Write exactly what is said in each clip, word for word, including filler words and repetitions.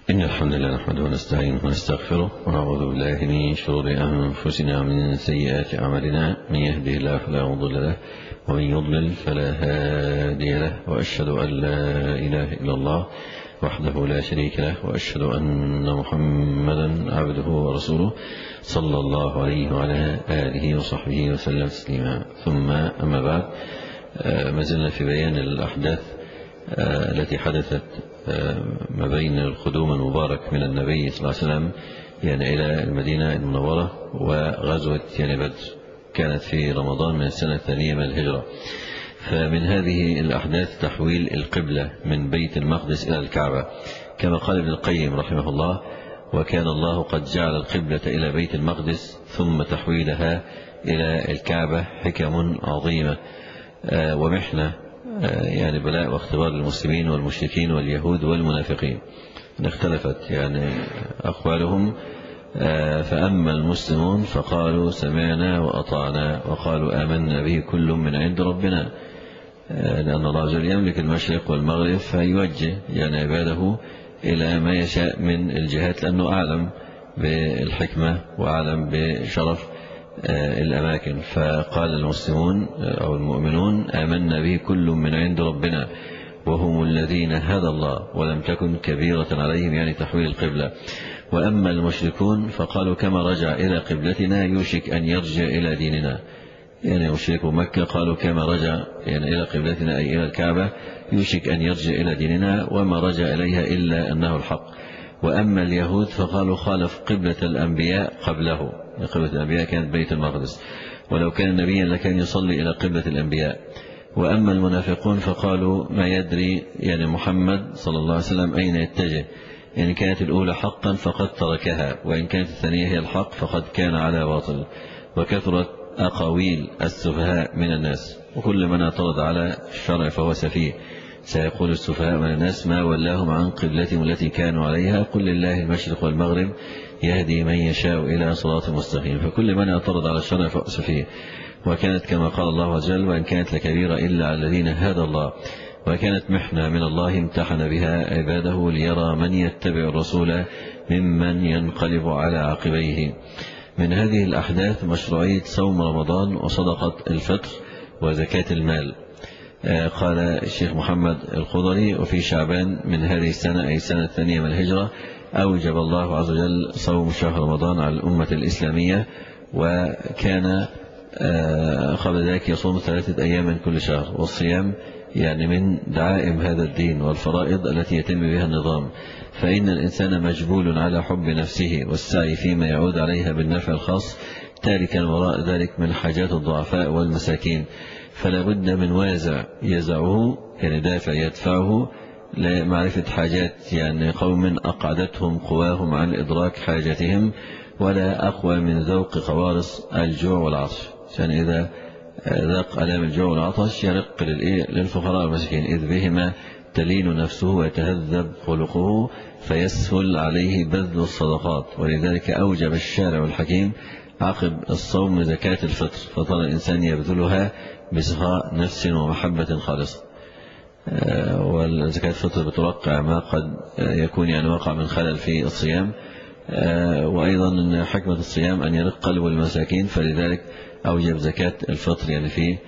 إن الحمد لله نحمده ونستعينه ونستغفره ونعوذ بالله من شرور أنفسنا ومن سيئات أعمالنا، من يهده الله فلا مضل له ومن يضلل فلا هادي له، وأشهد أن لا إله إلا الله وحده لا شريك له، وأشهد أن محمدا عبده ورسوله صلى الله عليه وعلى آله وصحبه وسلم تسليما. ثم أما بعد، ما زلنا في بيان الأحداث التي حدثت ما بين القدوم المبارك من النبي صلى الله عليه وسلم يعني إلى المدينة المنورة وغزوة يعني بدر، كانت في رمضان من السنة الثانية من الهجرة. فمن هذه الأحداث تحويل القبلة من بيت المقدس إلى الكعبة، كما قال ابن القيم رحمه الله: وكان الله قد جعل القبلة إلى بيت المقدس ثم تحويلها إلى الكعبة حكم عظيمة ومحنة، يعني بلاء واختبار للمسلمين والمشركين واليهود والمنافقين. اختلفت يعني أقوالهم، فأما المسلمون فقالوا سمعنا وأطعنا وقالوا آمنا به كل من عند ربنا، لأن الله عز وجل يملك المشرق والمغرب فيوجه يعني عباده إلى ما يشاء من الجهات، لأنه أعلم بالحكمة وأعلم بشرف الأماكن. فقال المسلمون أو المؤمنون آمنا به كل من عند ربنا وهم الذين هدى الله ولم تكن كبيرة عليهم، يعني تحويل القبلة. وأما المشركون فقالوا كما رجع إلى قبلتنا يوشك أن يرجع إلى ديننا، يعني مشركو مكة قالوا كما رجع يعني إلى قبلتنا أي إلى الكعبة يوشك أن يرجع إلى ديننا، وما رجع إليها إلا أنه الحق. وأما اليهود فقالوا خالف قبلة الأنبياء قبله، قبلة الأنبياء كانت بيت المقدس، ولو كان نبيا لكان يصلي إلى قبلة الأنبياء. وأما المنافقون فقالوا ما يدري يعني محمد صلى الله عليه وسلم أين يتجه، يعني كانت الأولى حقا فقد تركها، وإن كانت الثانية هي الحق فقد كان على باطل. وكثرت أقاويل السفهاء من الناس، وكل من اعترض على الشرع فهو سفيه. سيقول السفهاء من الناس ما ولاهم عن قبلتهم التي كانوا عليها، قل لله المشرق والمغرب يهدي من يشاء إلى صراط مستقيم. فكل من اعترض على الشرع فهو سفيه. وكانت كما قال الله عز وجل: وإن كانت لكبيرة إلا على الذين هدى الله. وكانت محنة من الله امتحن بها عباده ليرى من يتبع الرسول ممن ينقلب على عقبيه. من هذه الأحداث مشروعية صوم رمضان وصدقة الفطر وزكاة المال. قال الشيخ محمد الخضري: وفي شعبان من هذه السنة أي السنة الثانية من الهجرة أوجب الله عز وجل صوم شهر رمضان على الأمة الإسلامية، وكان قبل ذلك يصوم ثلاثة أيام من كل شهر. والصيام يعني من دعائم هذا الدين والفرائض التي يتم بها النظام، فإن الإنسان مجبول على حب نفسه والسعي فيما يعود عليها بالنفع الخاص، تاركا وراء ذلك من حاجات الضعفاء والمساكين. فلا بد من وازع يزعه، يعني دافع يدفعه لمعرفة حاجات يعني قوم أقعدتهم قواهم عن إدراك حاجاتهم، ولا أقوى من ذوق قوارص الجوع والعطش. يعني إذا ذاق ألام الجوع والعطش يرق للفقراء والمساكين، إذ بهما تلين نفسه ويتهذب خلقه فيسهل عليه بذل الصدقات. ولذلك أوجب الشارع الحكيم عقب الصوم زكاة الفطر، فطر الإنسان يبذلها بسخاء نفس ومحبة خالصة. والزكاة الفطر بتوقع ما قد يكون يعني وقع من خلل في الصيام، وأيضا حكمة الصيام أن يرق قلب المساكين، فلذلك أوجب زكاة الفطر يعني في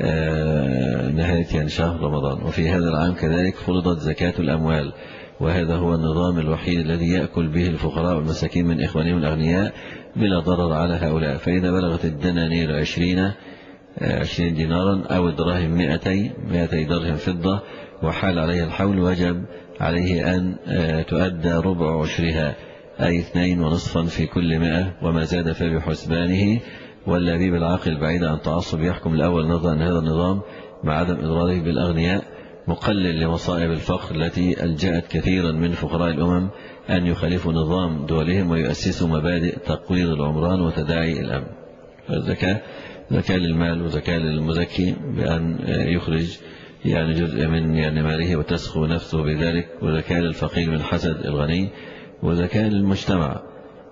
نهاية يعني شهر رمضان. وفي هذا العام كذلك فرضت زكاة الأموال، وهذا هو النظام الوحيد الذي يأكل به الفقراء والمساكين من إخوانهم الأغنياء بلا ضرر على هؤلاء. فإذا بلغت الدنانير عشرين عشرين دينارا أو الدراهم مئتي مئتي درهم فضة وحال عليها الحول، وجب عليه أن تؤدى ربع عشرها أي اثنين ونصفا في كل مئة، وما زاد فبحسبانه. واللبيب العاقل بعيد عن تعصب يحكم الأول نظرا أن هذا النظام مع عدم إضراره بالأغنياء مقلل لمصائب الفقر التي ألجأت كثيرا من فقراء الأمم أن يخالفوا نظام دولهم ويؤسسوا مبادئ تقويض العمران وتداعي الأمن. الزكاة زكاة للمال وزكاة للمزكي بأن يخرج يعني جزء من يعني ماله وتسخو نفسه بذلك، وزكاة للفقير من حسد الغني، وزكاة للمجتمع،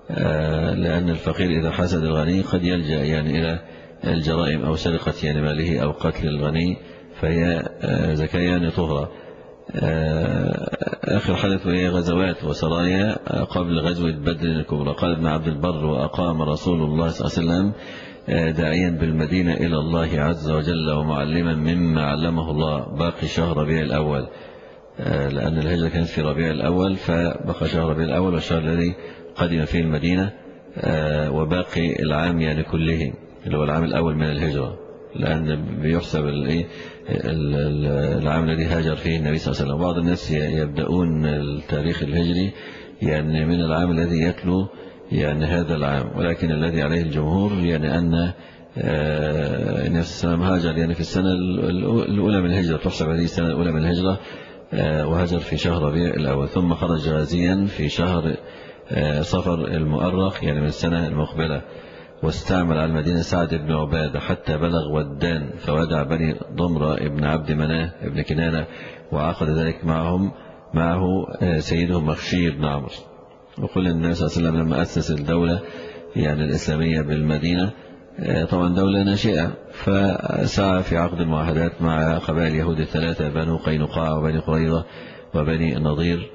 لأن الفقير إذا حسد الغني قد يلجأ يعني إلى الجرائم أو سرقة يعني ماله أو قتل الغني، فهي زكاة يعني طهرة. آخر حدث هي غزوات وسرايا قبل غزوة بدر الكبرى. قال ابن عبد البر: وأقام رسول الله صلى الله عليه وسلم داعيا بالمدينة إلى الله عز وجل ومعلما مما علمه الله باقي شهر ربيع الأول، لأن الهجرة كانت في ربيع الأول، فبقى شهر ربيع الأول والشهر الذي قدم فيه المدينة، وباقي العام يعني كله اللي هو العام الأول من الهجرة، لأن بيحسب العام الذي هاجر فيه النبي صلى الله عليه وسلم. بعض الناس يبدأون التاريخ الهجري يعني من العام الذي يتلو يعني هذا العام، ولكن الذي عليه الجمهور يعني أن النبي صلى الله عليه وسلم هاجر يعني في السنة الأولى من الهجرة، تحسب هذه السنة الأولى من الهجرة، وهاجر في شهر ربيع الأول، ثم خرج غازيا في شهر صفر المؤرخ يعني من السنة المقبلة، واستعمل على المدينة سعد بن عبادة حتى بلغ ودان، فودع بني ضمرة ابن عبد مناه ابن كنانة، وعقد ذلك معهم معه سيدهم مخشي بن عمرو. وقل النبي صلى الله عليه وسلم لما أسس الدولة يعني الإسلامية بالمدينة، طبعا دولة ناشئة، فسعى في عقد المعاهدات مع قبائل يهود الثلاثة، بنو قينقاع وبني قريظة وبني النضير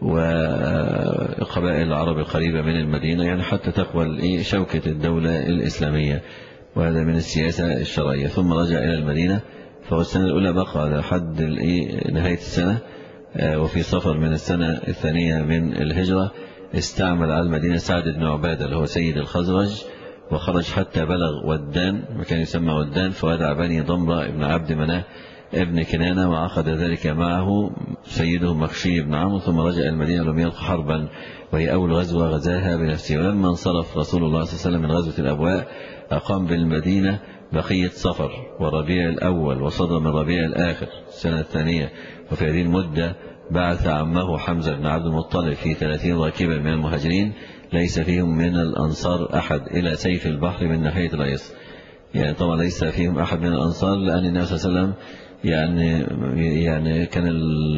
وقبائل العرب القريبة من المدينة، يعني حتى تقبل شوكة الدولة الإسلامية، وهذا من السياسة الشرعية. ثم رجع إلى المدينة، فهو السنة الأولى بقى لحد نهاية السنة، وفي صفر من السنة الثانية من الهجرة استعمل على المدينة سعد بن عبادة اللي هو سيد الخزرج، وخرج حتى بلغ ودان، مكان يسمى ودان، فودع بني ضمرة ابن عبد مناه ابن كنانة، وعقد ذلك معه سيده مخشي بن عمرو، ثم رجع إلى المدينة ولم يلق حربا، وهي أول غزوة غزاها بنفسه. ولما انصرف رسول الله صلى الله عليه وسلم من غزوة الأبواء أقام بالمدينة بقية صفر وربيع الأول وصدر من ربيع الآخر السنة الثانية. وفي هذه المدة بعث عمه حمزة بن عبد المطلب في ثلاثين راكبا من المهاجرين ليس فيهم من الأنصار أحد إلى سيف البحر من ناحية العيص. يعني طبعا ليس فيهم أحد من الأنصار، لأن النبي صلى الله عليه وسلم يعني يعني كان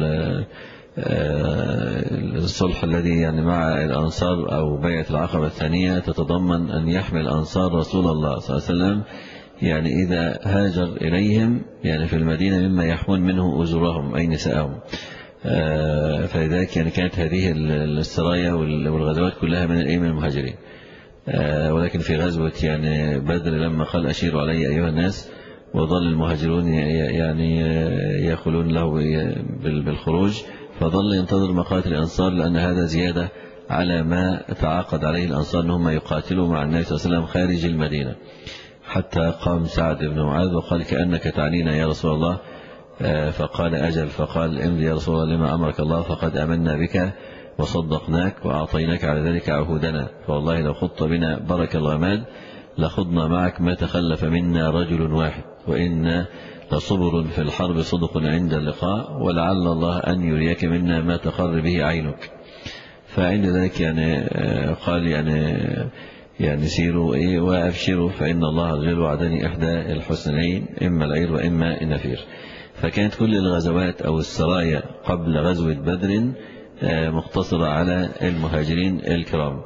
الصلح الذي يعني مع الأنصار أو بيعة العقبة الثانية تتضمن أن يحمل الأنصار رسول الله صلى الله عليه وسلم يعني إذا هاجر إليهم يعني في المدينة مما يحمل منه أجورهم أي نساءهم. فلذلك يعني كانت هذه السرايا والغزوات كلها من الأيام المهاجرين. ولكن في غزوة يعني بدر لما قال أشيروا علي أيها الناس، وظل المهاجرون يعني يأخلون له بالخروج، فظل ينتظر مقاتل الأنصار، لأن هذا زيادة على ما تعاقد عليه الأنصار أنهم يقاتلوا مع النبي صلى الله عليه وسلم خارج المدينة، حتى قام سعد بن معاذ وقال كأنك تعنينا يا رسول الله، فقال أجل، فقال امضي يا رسول الله لما أمرك الله، فقد أمنا بك وصدقناك وأعطيناك على ذلك عهودنا، فوالله لو خضت بنا برك الغماد لخضنا معك ما تخلف منا رجل واحد، وإن لصبر في الحرب صدق عند اللقاء، ولعل الله أن يريك منا ما تقر به عينك. فعند ذلك يعني قال يعني يعني سيروا إيه وأبشروا فإن الله غير وعدني إحدى الحسنين، إما العير وإما النفير. فكانت كل الغزوات أو السرايا قبل غزوة بدر مقتصرة على المهاجرين الكرام.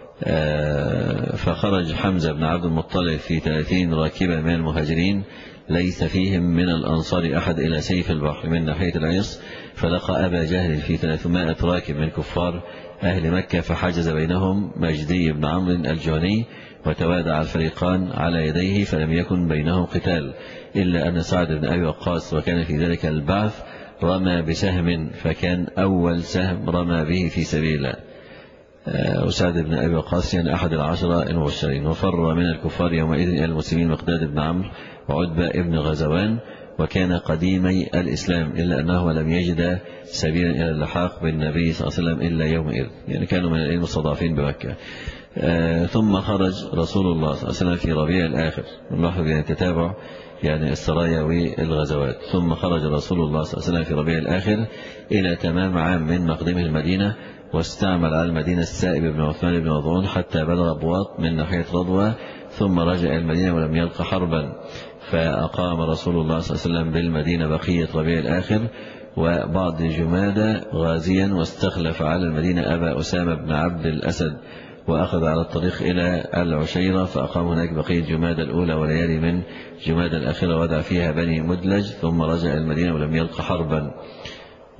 فخرج حمزة بن عبد المطلب في ثلاثين راكبا من المهاجرين ليس فيهم من الأنصار أحد إلى سيف البحر من ناحية العيص، فلقى أبا جهل في ثلاثمائة راكب من كفار أهل مكة، فحجز بينهم مجدي بن عمرو الجهني، وتوادع الفريقان على يديه، فلم يكن بينهم قتال، إلا أن سعد بن أبي وقاص وكان في ذلك البعث رمى بسهم، فكان أول سهم رمى به في سبيل الله. وسعد بن أبي وقاص يعني أحد العشرة المبشرين. وفر من الكفار يومئذ إلى المسلمين مقداد بن عمرو وعتبة ابن غزوان، وكان قديمي الإسلام، إلا أنه لم يجد سبيلا إلى اللحاق بالنبي صلى الله عليه وسلم إلا يومئذ، يعني كانوا من المستضعفين بمكة. آه ثم خرج رسول الله صلى الله عليه وسلم في ربيع الآخر، نلاحظ يعني تتابع يعني السرايا والغزوات. ثم خرج رسول الله صلى الله عليه وسلم في ربيع الآخر إلى تمام عام من مقدمه المدينة، واستعمل على المدينة السائب بن عثمان بن مظعون حتى بلغ بواط من ناحية رضوى، ثم رجع إلى المدينة ولم يلق حربا. فأقام رسول الله صلى الله عليه وسلم بالمدينة بقية ربيع الآخر وبعض جمادى غازيا، واستخلف على المدينة أبا أسامة بن عبد الأسد، وأخذ على الطريق إلى العشيرة، فأقام هناك بقية جمادى الأولى وليالي من جمادى الآخرة، ودع فيها بني مدلج، ثم رجع إلى المدينة ولم يلق حربا.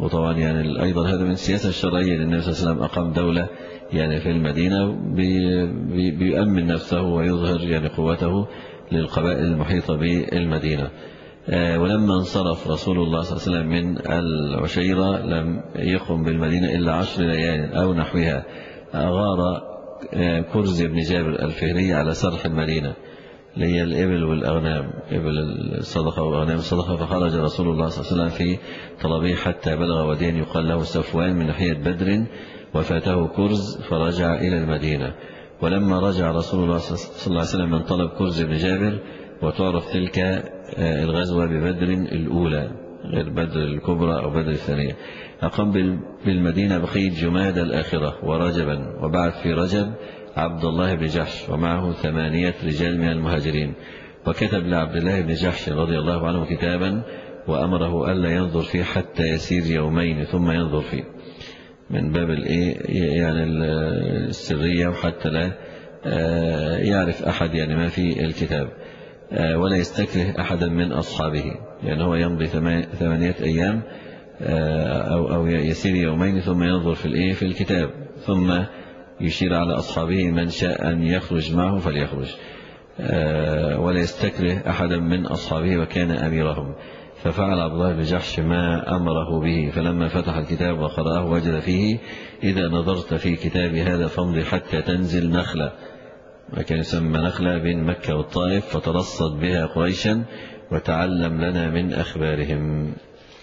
وطبعا يعني أيضا هذا من السياسة الشرعية للنبي صلى الله عليه وسلم، أقام دولة يعني في المدينة بيؤمن نفسه ويظهر يعني قوته للقبائل المحيطة بالمدينة. ولما انصرف رسول الله صلى الله عليه وسلم من العشيرة لم يقم بالمدينة إلا عشر ليال أو نحوها، أغار كرز بن جابر الفهري على سرح المدينة اللي هي الإبل والأغنام، إبل الصدقة وأغنام الصدقة، فخرج رسول الله صلى الله عليه وسلم في طلبه حتى بلغ واديا يقال له صفوان من ناحية بدر، وفاته كرز فرجع إلى المدينة. ولما رجع رسول الله صلى الله عليه وسلم من طلب كرز بن جابر، وتعرف تلك الغزوة ببدر الأولى غير بدر الكبرى أو بدر الثانية، أقام بالمدينة بقية جماد الآخرة ورجبا، وبعث في رجب عبد الله بن جحش ومعه ثمانية رجال من المهاجرين، وكتب لعبد الله بن جحش رضي الله عنه كتابا وأمره ألا ينظر فيه حتى يسير يومين ثم ينظر فيه، من باب الايه يعني السرية، وحتى لا يعرف أحد يعني ما في الكتاب، ولا يستكره أحدا من أصحابه، يعني هو يمضي ثمانية أيام أو أو يسير يومين ثم ينظر في الايه في الكتاب، ثم يشير على أصحابه من شاء أن يخرج معه فليخرج، ولا يستكره أحدا من أصحابه وكان أميرهم. ففعل عبد الله بن جحش ما أمره به، فلما فتح الكتاب وقرأه وجد فيه: إذا نظرت في كتاب هذا فامضي حتى تنزل نخلة، وكان يسمى نخلة بين مكة والطائف، فترصد بها قريشا وتعلم لنا من أخبارهم.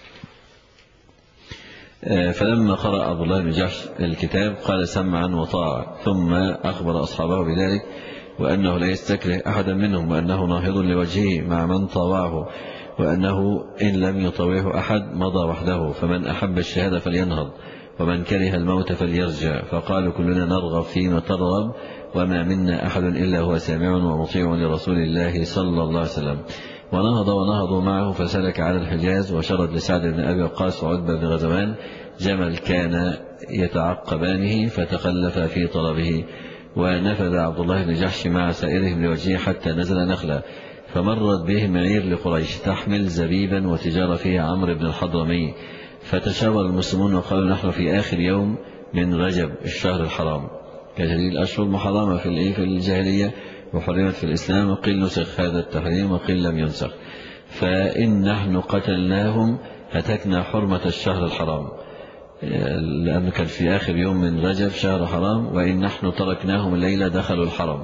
فلما قرأ عبد الله بن جحش الكتاب قال سمعا وطاعة، ثم أخبر أصحابه بذلك وأنه لا يستكره أحدا منهم، وأنه ناهض لوجهه مع من طاوعه، وأنه إن لم يطوعه أحد مضى وحده، فمن أحب الشهادة فلينهض، ومن كره الموت فليرجع. فقالوا كلنا نرغب فيما ترغب، وما منا أحد إلا هو سامع ومطيع لرسول الله صلى الله عليه وسلم. ونهض ونهضوا معه، فسلك على الحجاز، وشرد لسعد بن أبي وقاص وعتبة بن غزوان جمل كان يتعقبانه، فتخلف في طلبه. ونفذ عبد الله بن جحش مع سائرهم لوجهه حتى نزل نخلة، فمرت بهم عير لقريش تحمل زبيبا وتجار فيها عمرو بن الحضرمي، فتشاور المسلمون وقالوا: نحن في آخر يوم من رجب الشهر الحرام، كهذه الأشهر محرمة في في الجاهلية وحرمت في الإسلام، وقيل نسخ هذا التحريم وقيل لم ينسخ، فإن نحن قتلناهم هتكنا حرمة الشهر الحرام، لأنه كان في آخر يوم من رجب شهر حرام، وإن نحن تركناهم الليلة دخلوا الحرم،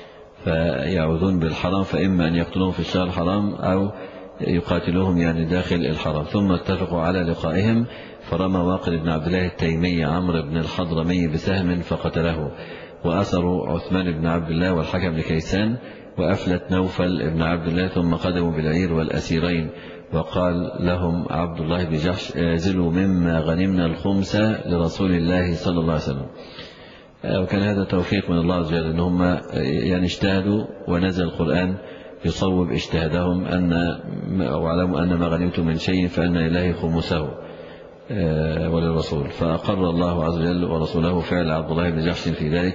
فيعوذون بالحرم، فإما أن يقتلوهم في الشهر الحرام أو يقاتلوهم يعني داخل الحرم. ثم اتفقوا على لقائهم، فرمى واقد بن عبد الله التيمي عمرو بن الحضرمي بسهم فقتله، وأسروا عثمان بن عبد الله والحكم بن كيسان وأفلت نوفل بن عبد الله، ثم قدموا بالعير والأسيرين. وقال لهم عبد الله بن جحش: اعزلوا مما غنمنا الخمس لرسول الله صلى الله عليه وسلم. وكان هذا توفيق من الله عز وجل، ان هم يعني اجتهدوا ونزل القرآن يصوب اجتهادهم، أن واعلموا أن ما غنمتم من شيء فأن لله خمسه وللرسول. فأقر الله عز وجل ورسوله فعل عبد الله بن جحش في ذلك،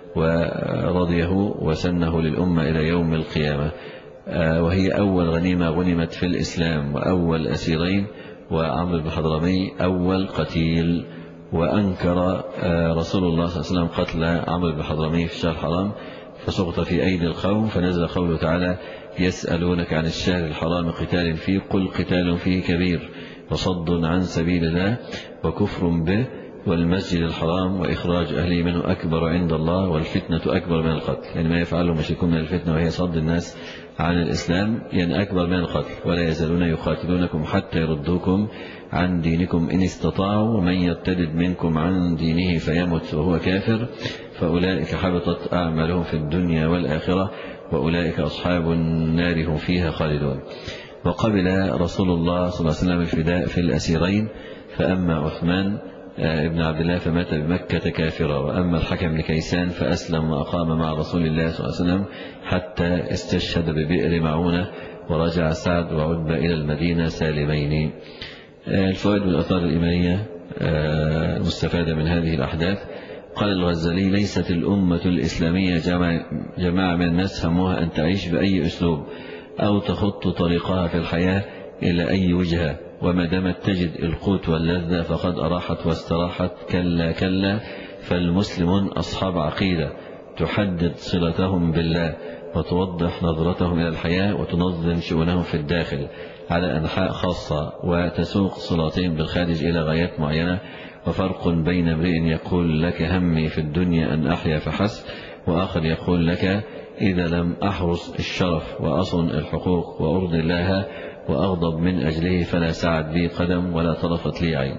ورضيه وسنه للأمة إلى يوم القيامة، وهي أول غنيمة غنمت في الإسلام، وأول أسيرين، وعمرو بن الحضرمي أول قتيل. وأنكر رسول الله صلى الله عليه وسلم قتل عمرو بن الحضرمي في الشهر الحرام، فسقط في أيدي القوم، فنزل قوله تعالى: يسألونك عن الشهر الحرام قتال فيه، قل قتال فيه كبير، وصد عن سبيل الله وكفر به والمسجد الحرام وإخراج أهله منه أكبر عند الله والفتنة أكبر من القتل. يعني ما يفعله مشركون من الفتنة وهي صد الناس عن الإسلام يعني أكبر من القتل. ولا يزالون يقاتلونكم حتى يردوكم عن دينكم إن استطاعوا، ومن يرتد منكم عن دينه فيمت وهو كافر فأولئك حبطت أعمالهم في الدنيا والآخرة وأولئك أصحاب النار هم فيها خالدون. وقبل رسول الله صلى الله عليه وسلم الفداء في الأسيرين، فأما عثمان ابن عبد الله فمات بمكة كافرا، وأما الحكم بن كيسان فأسلم وأقام مع رسول الله صلى الله عليه وسلم حتى استشهد ببئر معونة، ورجع سعد وعتبة إلى المدينة سالمين. الفوائد والآثار الإيمانية المستفادة من هذه الأحداث: قال الغزالي: ليست الأمة الإسلامية جماعة من الناس همها أن تعيش بأي أسلوب أو تخط طريقها في الحياة إلى أي وجهة وما دامت تجد القوت واللذة فقد أراحت واستراحت. كلا كلا، فالمسلمون أصحاب عقيدة تحدد صلتهم بالله وتوضح نظرتهم إلى الحياة وتنظم شؤونهم في الداخل على أنحاء خاصة وتسوق صلاتهم بالخارج إلى غايات معينة. وفرق بين امرئ يقول لك همي في الدنيا أن أحيا فحسب، وآخر يقول لك إذا لم أحرص الشرف وأصن الحقوق وأرضي الله وأغضب من أجله فلا سعد بي قدم ولا طرفت لي عين.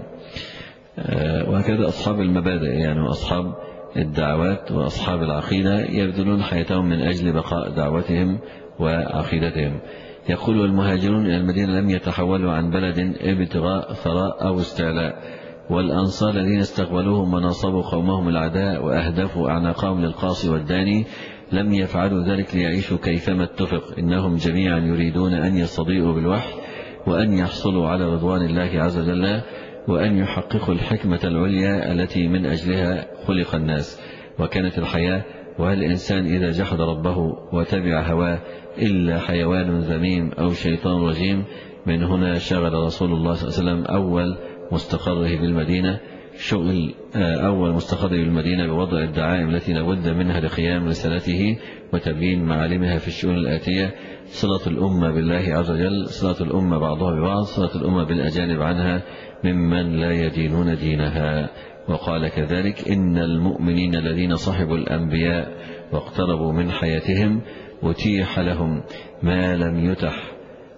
وهكذا أصحاب المبادئ يعني وأصحاب الدعوات وأصحاب العقيدة يبذلون حياتهم من أجل بقاء دعوتهم وعقيدتهم. يقول والمهاجرون إلى المدينة لم يتحولوا عن بلد ابتغاء ثراء أو استعلاء، والأنصار الذين استقبلوهم ونصبوا قومهم العداء وأهدفوا أعناقهم للقاصي والداني لم يفعلوا ذلك ليعيشوا كيفما اتفق، إنهم جميعا يريدون أن يستضيئوا بالوحي وأن يحصلوا على رضوان الله عز وجل وأن يحققوا الحكمة العليا التي من أجلها خلق الناس وكانت الحياة. وهل الإنسان إذا جحد ربه وتبع هواه إلا حيوان ذميم أو شيطان رجيم؟ من هنا شغل رسول الله صلى الله عليه وسلم أول مستقره بالمدينة شغل أول مستقره بالمدينة بوضع الدعائم التي لابد منها لقيام رسالته وتبيين معالمها في الشؤون الآتية: صلة الأمة بالله عز وجل، صلة الأمة بعضها ببعض، صلة الأمة بالأجانب عنها ممن لا يدينون دينها. وقال كذلك: إن المؤمنين الذين صحبوا الأنبياء واقتربوا من حياتهم أتيح لهم ما لم يتح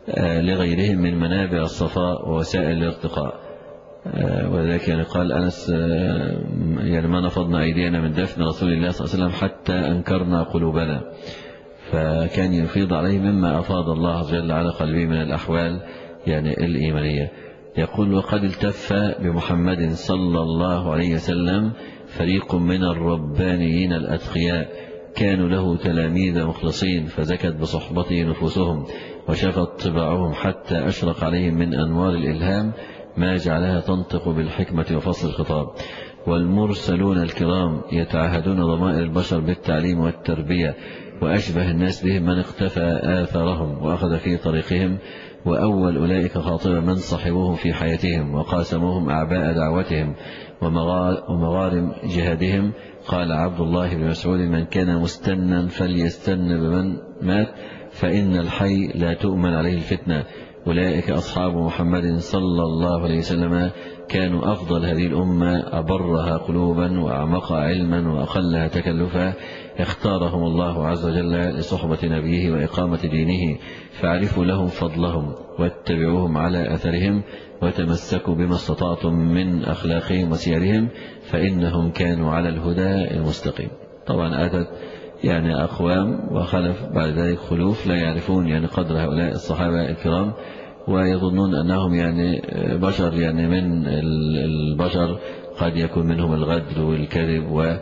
لغيرهم من منابع الصفاء ووسائل الارتقاء. وذلك يعني قال أنس يعني ما نفضنا أيدينا من دفن رسول الله صلى الله عليه وسلم حتى أنكرنا قلوبنا، فكان يفيض عليه مما أفاض الله عز وجل على قلبه من الأحوال يعني الإيمانية. يقول: وقد التف بمحمد صلى الله عليه وسلم فريق من الربانيين الأتقياء كانوا له تلاميذ مخلصين، فزكت بصحبته نفوسهم وشفت طباعهم حتى أشرق عليهم من أنوار الإلهام ما جعلها تنطق بالحكمة وفصل الخطاب. والمرسلون الكرام يتعهدون ضمائر البشر بالتعليم والتربية، وأشبه الناس بهم من اقتفى آثارهم وأخذ في طريقهم، وأول أولئك خاطبا من صحبوهم في حياتهم وقاسموهم أعباء دعوتهم ومغارم جهادهم. قال عبد الله بن مسعود: من كان مستنا فليستن بمن مات فإن الحي لا تؤمن عليه الفتنة. أولئك أصحاب محمد صلى الله عليه وسلم كانوا أفضل هذه الأمة، أبرها قلوبا وأعمقها علما وأقلها تكلفا. اختارهم الله عز وجل لصحبة نبيه وإقامة دينه، فاعرفوا لهم فضلهم واتبعوهم على أثرهم وتمسكوا بما استطعتم من أخلاقهم وسيرهم فإنهم كانوا على الهدى المستقيم. طبعا أتت يعني أقوام وخلف بعد ذلك خلوف لا يعرفون يعني قدر هؤلاء الصحابة الكرام، ويظنون أنهم يعني بشر يعني من البشر، قد يكون منهم الغدر والكذب وغير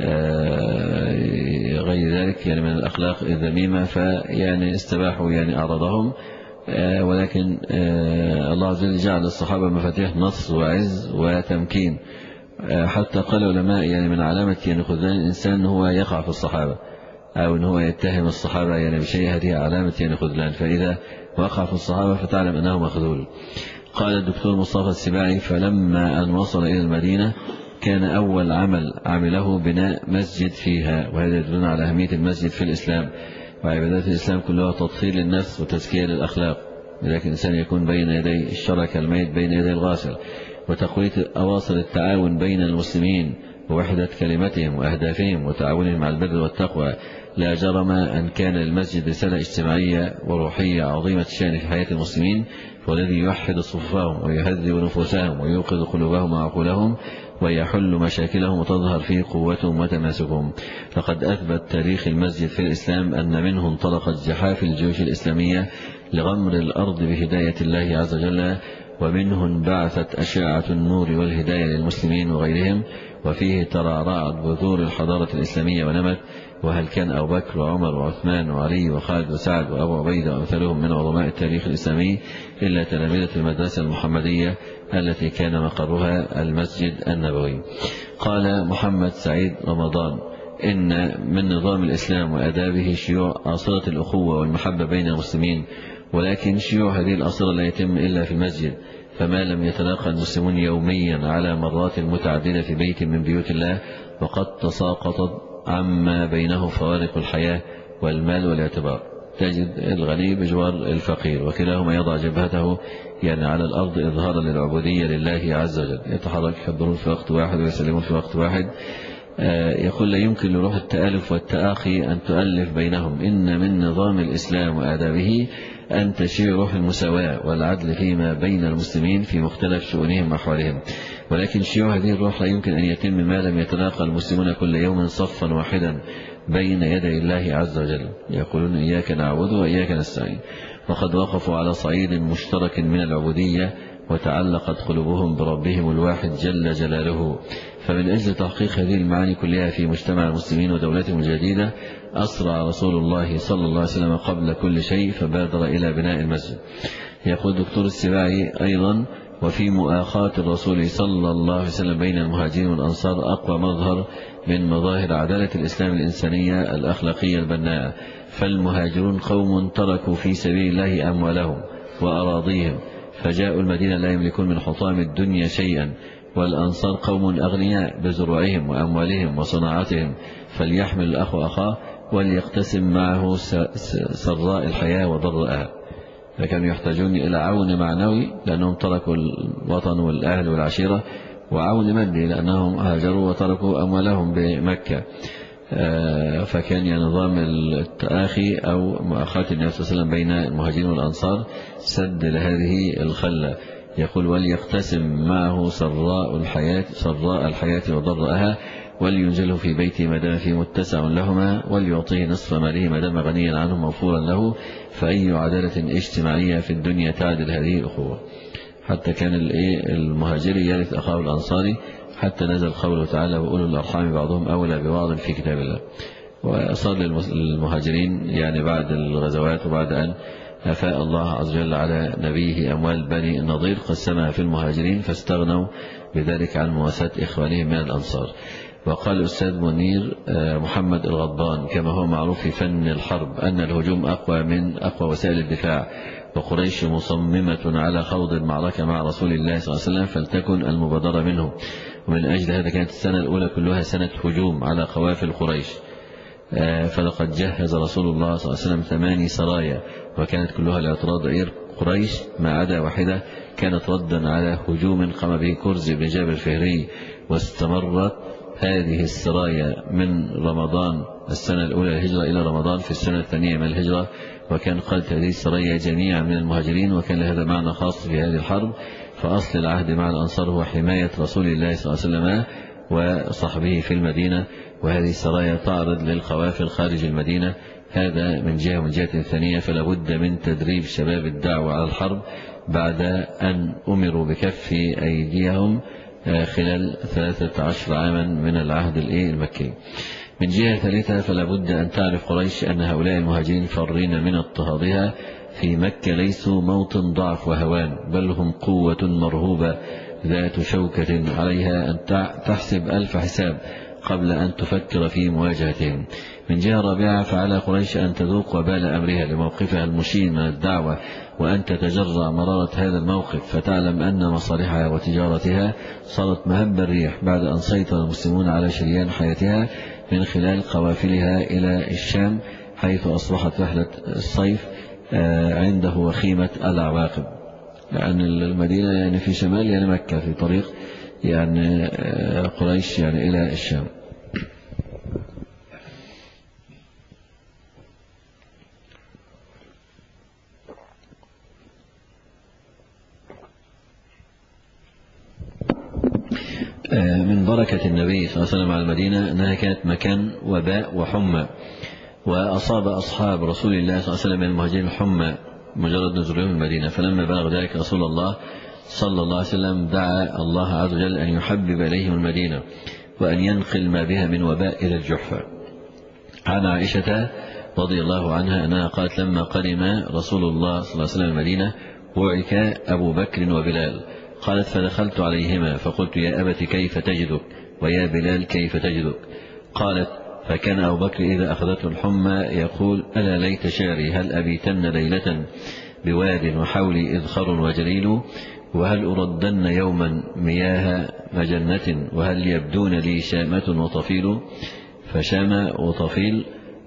ذلك يعني من الأخلاق الذميمة، فيعني استباحوا يعني أعراضهم. ولكن الله عز وجل جعل الصحابة مفاتيح نصر وعز وتمكين، حتى قال العلماء يعني من علامة يعني خذلان الإنسان هو يقع في الصحابة أو أن هو يتهم الصحابة يعني بشيء، هذه علامة يعني خذلان، فإذا وقع في الصحابة فتعلم أنه مخذول. قال الدكتور مصطفى السباعي: فلما أن وصل إلى المدينة كان أول عمل عمله بناء مسجد فيها، وهذا يدلنا على أهمية المسجد في الإسلام، وعبادات الإسلام كلها تطهير للنفس وتزكية للأخلاق، لكن الإنسان يكون بين يدي الشرع كالميت بين يدي الغاسل، وتقوية أواصر التعاون بين المسلمين ووحدة كلمتهم وأهدافهم وتعاونهم على البر والتقوى. لا جرم أن كان المسجد رسالة اجتماعية وروحية عظيمة الشأن في حياة المسلمين، والذي يوحد صفوفهم ويهذب نفوسهم ويوقظ قلوبهم وعقولهم ويحل مشاكلهم وتظهر فيه قوتهم وتماسكهم. فقد أثبت تاريخ المسجد في الإسلام أن منه انطلقت جحافل الجيوش الإسلامية لغمر الأرض بهداية الله عز وجل، ومنه انبعثت أشعة النور والهداية للمسلمين وغيرهم، وفيه ترعرعت بذور الحضارة الإسلامية ونمت. وهل كان أبو بكر وعمر وعثمان وعلي وخالد وسعد وأبو عبيدة وأمثالهم من عظماء التاريخ الإسلامي إلا تلامذة المدرسة المحمدية التي كان مقرها المسجد النبوي. قال محمد سعيد رمضان: إن من نظام الإسلام وأدابه شيوع آصلة الأخوة والمحبة بين المسلمين، ولكن شيوع هذه الأصيرة لا يتم إلا في المسجد، فما لم يتلاقى المسلمون يوميا على مرات متعددة في بيت من بيوت الله وقد تساقطت عما بينه فوارق الحياة والمال والاعتبار. تجد الغني بجوار الفقير وكلاهما يضع جبهته يعني على الأرض إظهارا للعبودية لله عز وجل، يتحرك يكبرون في وقت واحد ويسلمون في وقت واحد. يقول لا يمكن لروح التآلف والتآخي أن تؤلف بينهم، إن من نظام الإسلام وآدابه أن تشيع روح المساواة والعدل فيما بين المسلمين في مختلف شؤونهم وأحوالهم، ولكن شيوع هذه الروح لا يمكن أن يتم ما لم يتلاقى المسلمون كل يوم صفا واحدا بين يدي الله عز وجل، يقولون إياك نعبد وإياك نستعين، وقد وقفوا على صعيد مشترك من العبودية وتعلقت قلوبهم بربهم الواحد جل جلاله. فمن أجل تحقيق هذه المعاني كلها في مجتمع المسلمين ودولتهم الجديدة أسرع رسول الله صلى الله عليه وسلم قبل كل شيء فبادر إلى بناء المسجد. يقول دكتور السباعي أيضا: وفي مؤاخاة الرسول صلى الله عليه وسلم بين المهاجرين والأنصار أقوى مظهر من مظاهر عدالة الإسلام الإنسانية الأخلاقية البناءة، فالمهاجرون قوم تركوا في سبيل الله أموالهم وأراضيهم فجاءوا المدينة لا يملكون من حطام الدنيا شيئا، والأنصار قوم أغنياء بزروعهم وأموالهم وصناعتهم، فليحمل الأخ أخاه وليقتسم معه سراء الحياة وضراءها. فكانوا يحتاجون إلى عون معنوي لأنهم تركوا الوطن والأهل والعشيرة، وعون مادي لأنهم هاجروا وتركوا أموالهم بمكة. فكان يعني نظام التآخي أو مؤاخاة النبي صلى الله عليه وسلم بين المهاجرين والأنصار سد لهذه الخلة. يقول: وليقتسم معه سراء الحياة سراء الحياة وضرها، ولينزله في بيته ما دام فيه متسع لهما، وليعطيه نصف ماله ما دام غنيا عنه موفورا له، فأي عدالة اجتماعية في الدنيا تعدل هذه الأخوة. حتى كان المهاجري يرث أخاه الأنصاري، حتى نزل قوله تعالى: وأولو الأرحام بعضهم أولى ببعض في كتاب الله. وصار للمهاجرين يعني بعد الغزوات وبعد أن أفاء الله عز وجل على نبيه أموال بني النضير قسمها في المهاجرين، فاستغنوا بذلك عن مواساة إخوانهم من الأنصار. وقال الأستاذ منير محمد الغضبان كما هو معروف في فن الحرب أن الهجوم أقوى من أقوى وسائل الدفاع، وقريش مصممة على خوض المعركة مع رسول الله صلى الله عليه وسلم، فلتكن المبادرة منه. ومن أجل هذا كانت السنة الأولى كلها سنة هجوم على قوافل قريش، فلقد جهز رسول الله صلى الله عليه وسلم ثماني سرايا، وكانت كلها لاعتراض عير قريش ما عدا واحدة كانت ردا على هجوم قام به كرز بن جابر الفهري. واستمرت هذه السرايا من رمضان السنة الأولى الهجرة إلى رمضان في السنة الثانية من الهجرة، وكان قادة هذه السرايا جميعا من المهاجرين، وكان لهذا معنى خاص في هذه الحرب. فأصل العهد مع الأنصار هو حماية رسول الله صلى الله عليه وسلم وصحبه في المدينة، وهذه السرايا تعرض للقوافل خارج المدينة. هذا من جهة ومن جهة ثانية فلا بد من تدريب شباب الدعوة على الحرب بعد أن أمروا بكف أيديهم خلال ثلاثة عشر عاما من العهد المكي. من جهة ثالثة فلا بد أن تعرف قريش أن هؤلاء المهاجرين فارين من اضطهادها في مكة ليسوا موطن ضعف وهوان، بل هم قوة مرهوبة ذات شوكة عليها أن تحسب ألف حساب قبل أن تفكر في مواجهتهم. من جهة رابعة فعلى قريش أن تذوق وبال أمرها لموقفها المشين من الدعوة، وأن تتجرع مرارة هذا الموقف، فتعلم أن مصالحها وتجارتها صارت مهب الريح بعد أن سيطر المسلمون على شريان حياتها من خلال قوافلها إلى الشام، حيث أصبحت رحلة الصيف عنده وخيمة العواقب، لأن المدينة يعني في شمال يعني مكة في طريق يعني قريش يعني إلى الشام. من بركة النبي صلى الله عليه وسلم على المدينة أنها كانت مكان وباء وحمى، وأصاب أصحاب رسول الله صلى الله عليه وسلم من المهاجرين الحمى مجرد نزولهم المدينة. فلما بلغ ذلك رسول الله صلى الله عليه وسلم دعا الله عز وجل أن يحبب إليهم المدينة وأن ينقل ما بها من وباء إلى الجحفة. عن عائشة رضي الله عنها أنها قالت: لما قدم رسول الله صلى الله عليه وسلم المدينة وعك أبو بكر وبلال، قالت: فدخلت عليهما فقلت: يا أبت كيف تجدك؟ ويا بلال كيف تجدك؟ قالت: فكان أبو بكر إذا أخذته الحمى يقول: ألا ليت شعري هل أبيتن ليلة بواد وحولي إذخر وجليل، وهل أردن يوما مياه مجنة، وهل يبدون لي شامة وطفيل. فشامة وطفيل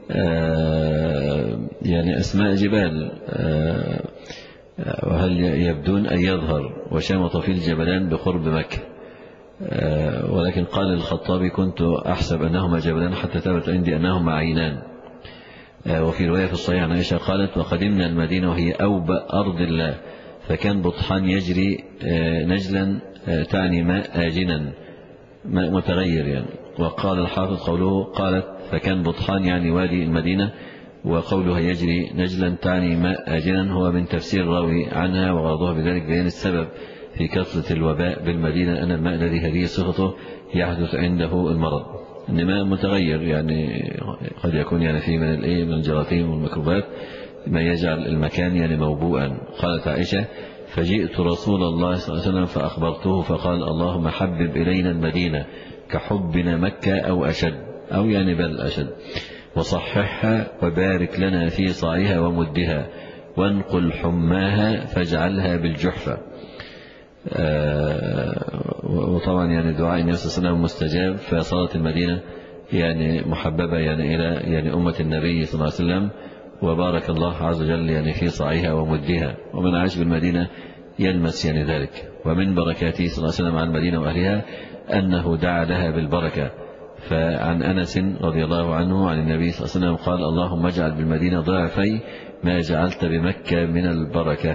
آه يعني أسماء جبال، آه وهل يبدون أن يظهر، وشام وطفيل جبلان بقرب مكة. آه ولكن قال الخطابي كنت أحسب أنهما جبلان حتى ثبت عندي أنهما عينان. آه وفي رواية في الصحيح عن عائشة قالت وقدمنا المدينة وهي أوبأ أرض الله، فكان بطحان يجري آه نجلا آه تعني ماء آجنا، ماء متغير يعني. وقال الحافظ قوله قالت فكان بطحان يعني وادي المدينة، وقولها يجري نجلا تعني ماء آجنا هو من تفسير راوي عنها، وغرضها بذلك بيان السبب في كثرة الوباء بالمدينة، أن الماء الذي هذه صفته يحدث عنده المرض، إن ماء متغير يعني قد يكون يعني فيه من الإيه من الجراثيم والميكروبات ما يجعل المكان يعني موبوءا. قالت عائشة فجئت رسول الله صلى الله عليه وسلم فأخبرته فقال اللهم حبب إلينا المدينة كحبنا مكة أو أشد، أو يعني بل أشد، وصححها وبارك لنا في صاعها ومدها، وانقل حماها فاجعلها بالجحفة. وطبعا يعني دعاء النبي صلى الله عليه وسلم مستجاب، فصارت المدينة يعني محببة يعني إلى يعني أمة النبي صلى الله عليه وسلم، وبارك الله عز وجل يعني في صاعها ومدها، ومن عاش بالمدينة يلمس يعني ذلك. ومن بركاته صلى الله عليه وسلم على المدينة وأهلها أنه دعا لها بالبركة. فعن أنس رضي الله عنه عن النبي صلى الله عليه وسلم قال اللهم اجعل بالمدينة ضعفي ما جعلت بمكة من البركة.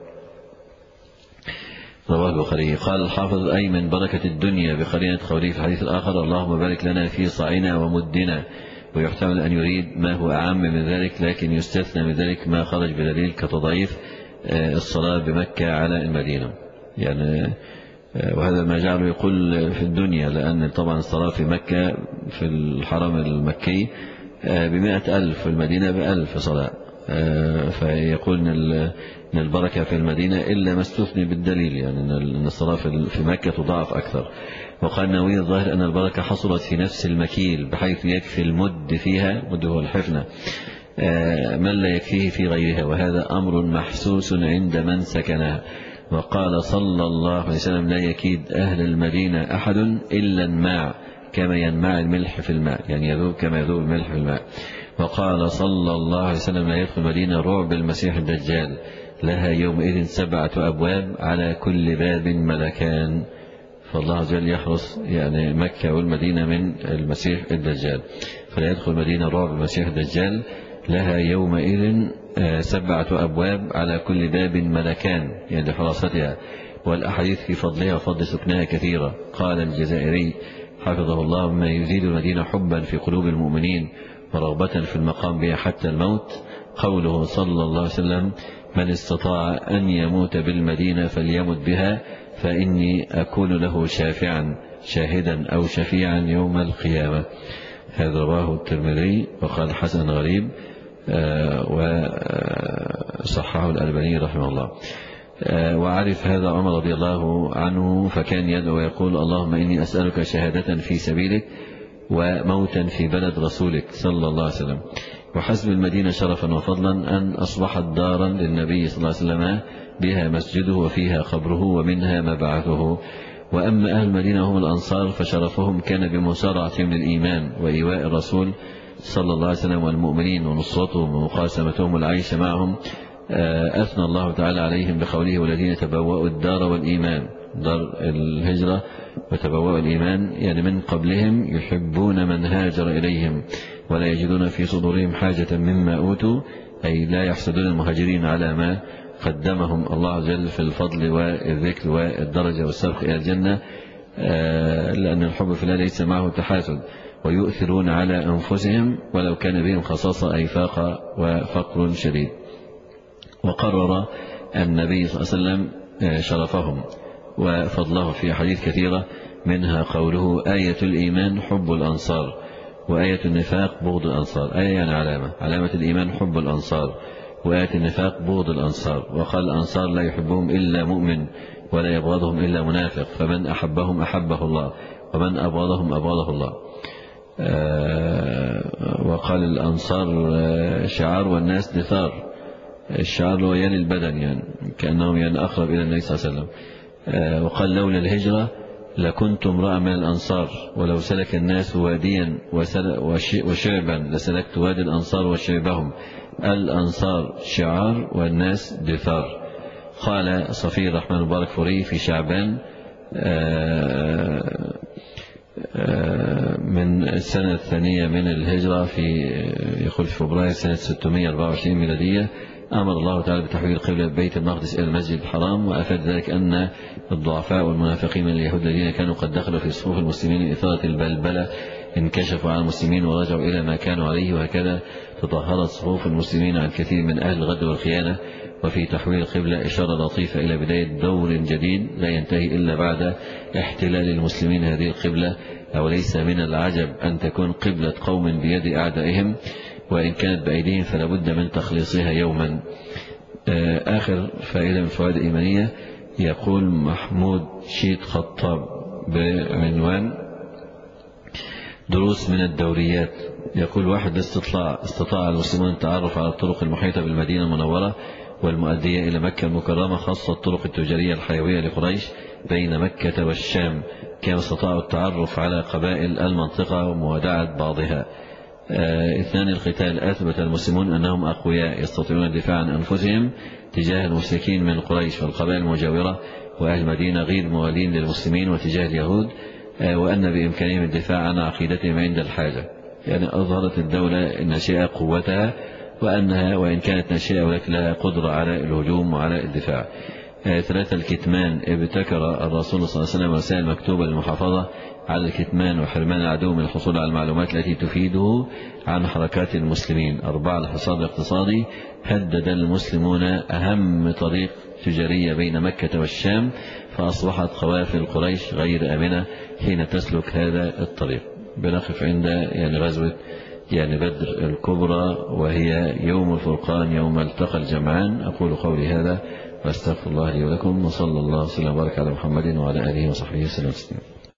رواه البخاري. قال الحافظ أي من بركة الدنيا بقرينة قوله في الحديث الآخر اللهم بارك لنا في صاعنا ومدنا، ويحتمل أن يريد ما هو أعم من ذلك، لكن يستثنى من ذلك ما خرج بدليل كتضعيف الصلاة بمكة على المدينة يعني، وهذا ما جعله يقول في الدنيا، لأن طبعا الصلاة في مكة في الحرم المكي بمئة ألف، في المدينة بألف صلاة، فيقول أن البركة في المدينة إلا ما استثني بالدليل، يعني أن الصلاة في مكة تضاعف أكثر. وقال النووي الظاهر أن البركة حصلت في نفس المكيل بحيث يكفي المد فيها، مد هو الحفنة، من لا يكفيه في غيرها، وهذا أمر محسوس عند من سكنها. وقال صلى الله عليه وسلم لا يكيد أهل المدينة أحد إلا الماء كما ينمع الملح في الماء، يعني يذوب كما يذوب الملح في الماء. وقال صلى الله عليه وسلم لا يدخل المدينة رعب المسيح الدجال، لها يومئذ سبعة أبواب على كل باب ملكان. فالله عز وجل يحرس يعني مكة والمدينة من المسيح الدجال، فلا يدخل المدينة رعب المسيح الدجال، لها يومئذ سبعة أبواب على كل باب ملكان يعني لحراستها. والأحاديث في فضلها وفضل سكنها كثيرة. قال الجزائري حفظه الله ما يزيد المدينة حبا في قلوب المؤمنين ورغبة في المقام بها حتى الموت قوله صلى الله عليه وسلم من استطاع أن يموت بالمدينة فليمت بها فإني أكون له شافعا شاهدا أو شفيعا يوم القيامة. هذا رواه الترمذي وقال حسن غريب وصححه الألباني رحمه الله. وعرف هذا عمر رضي الله عنه فكان يدعو ويقول اللهم إني أسألك شهادة في سبيلك وموتا في بلد رسولك صلى الله عليه وسلم. وحسب المدينة شرفا وفضلا أن أصبحت دارا للنبي صلى الله عليه وسلم بها مسجده وفيها قبره ومنها مبعثه. وأما أهل المدينة هم الأنصار فشرفهم كان بمسارعتهم للإيمان وإيواء الرسول صلى الله عليه وسلم والمؤمنين ونصرتهم ومقاسمتهم والعيش معهم. أثنى الله تعالى عليهم بقوله والذين تبوأوا الدار والإيمان، دار الهجرة وتبوأوا الإيمان يعني من قبلهم يحبون من هاجر إليهم ولا يجدون في صدورهم حاجة مما أوتوا، أي لا يحسدون المهاجرين على ما قدمهم الله عز وجل في الفضل والذكر والدرجة والسبق إلى الجنة، لأن الحب في الله ليس معه تحاسد. ويؤثرون على أنفسهم ولو كان بهم خصاصة أي فاقة وفقر شديد. وقرر النبي صلى الله عليه وسلم شرفهم وفضله في حديث كثيرة منها قوله آية الإيمان حب الأنصار وآية النفاق بغض الأنصار. آية يعني علامة علامة الإيمان حب الأنصار وآية النفاق بغض الأنصار. وقال الأنصار لا يحبهم إلا مؤمن ولا يبغضهم إلا منافق، فمن أحبهم أحبه الله ومن أبغضهم أبغضه الله. وقال الأنصار شعار والناس دثار، الشعار هو ين البدن، يعني كأنهم يعني أقرب إلى النبي صلى الله عليه وسلم. وقال لولا الهجرة لكنت امرأ من الأنصار، ولو سلك الناس واديا وشعبا لسلكت وادي الأنصار وشعبهم، الأنصار شعار والناس دثار. قال صفي الرحمن المبارك فوري في شعبان من السنة الثانية من الهجرة، في يقول في فبراير سنة ستمائة وأربعة وعشرين ميلادية، أمر الله تعالى بتحويل قبلة بيت المقدس إلى المسجد الحرام، وأفاد ذلك أن الضعفاء والمنافقين من اليهود الذين كانوا قد دخلوا في صفوف المسلمين إثارة البلبلة انكشفوا عن المسلمين ورجعوا إلى ما كانوا عليه، وهكذا تطهرت صفوف المسلمين عن كثير من أهل الغدر والخيانة. وفي تحويل القبلة إشارة لطيفة إلى بداية دور جديد لا ينتهي إلا بعد احتلال المسلمين هذه القبلة. أوليس من العجب أن تكون قبلة قوم بيد أعدائهم، وإن كانت بأيديهم فلا بد من تخليصها يوما. آخر فائدة من الفوائد الإيمانية، يقول محمود شيد خطاب بعنوان دروس من الدوريات، يقول: واحد استطلاع استطاع المسلمون التعرف على الطرق المحيطة بالمدينة المنورة والمؤدية إلى مكة المكرمة، خاصة الطرق التجارية الحيوية لقريش بين مكة والشام، كما استطاعوا التعرف على قبائل المنطقة وموادعة بعضها. آه اثنان القتال، أثبت المسلمون أنهم أقوياء يستطيعون الدفاع عن أنفسهم تجاه المشركين من قريش والقبائل المجاورة وأهل المدينة غير موالين للمسلمين، وتجاه اليهود، آه وأن بإمكانهم الدفاع عن عقيدتهم عند الحاجة. يعني أظهرت الدولة الناشئة قوتها، وأنها وإن كانت ناشئة ولكن لها قدرة على الهجوم وعلى الدفاع. آه ثلاثة الكتمان، ابتكر الرسول صلى الله عليه وسلم رسائل مكتوبة للمحافظة على الكتمان وحرمان العدو من الحصول على المعلومات التي تفيده عن حركات المسلمين. أربعة الحصار الاقتصادي، هدد المسلمون أهم طريق تجارية بين مكة والشام، فأصبحت قوافل قريش غير آمنة حين تسلك هذا الطريق. بنقف عند يعني غزوة يعني بدر الكبرى، وهي يوم الفرقان، يوم التقى الجمعان. أقول قولي هذا واستغفر الله لي ولكم، وصلى الله وسلم وبارك على محمد وعلى آله وصحبه وسلم.